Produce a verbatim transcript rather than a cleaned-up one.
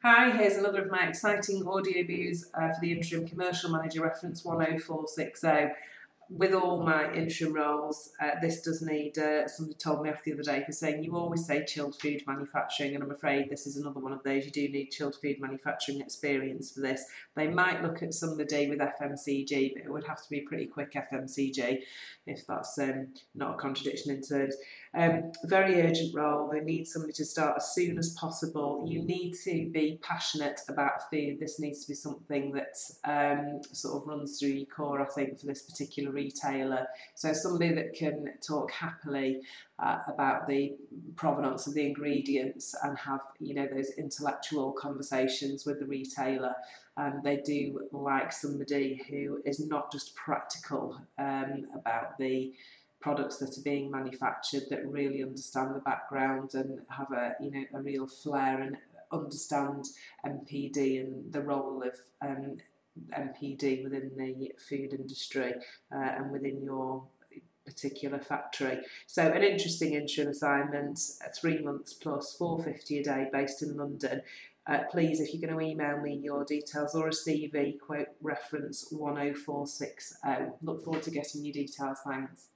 Hi, here's another of my exciting audio views uh, for the Interim Commercial Manager reference one oh four six oh. With all my interim roles, uh, this does need, uh, somebody told me off the other day for saying you always say chilled food manufacturing, and I'm afraid this is another one of those. You do need chilled food manufacturing experience for this. They might look at somebody with F M C G, but it would have to be pretty quick F M C G, if that's um, not a contradiction in terms. Um, very urgent role. They need somebody to start as soon as possible. You need to be passionate about food. This needs to be something that um, sort of runs through your core, I think, for this particular retailer. So somebody that can talk happily uh, about the provenance of the ingredients and have, you know, those intellectual conversations with the retailer. Um, they do like somebody who is not just practical um, about the products that are being manufactured, that really understand the background and have a, you know, a real flair and understand M P D and the role of um, M P D within the food industry uh, and within your particular factory. So an interesting interim assignment, three months plus, four fifty a day, based in London. Uh, please, if you're going to email me your details or a C V, quote reference one oh four six oh. Look forward to getting your details. Thanks.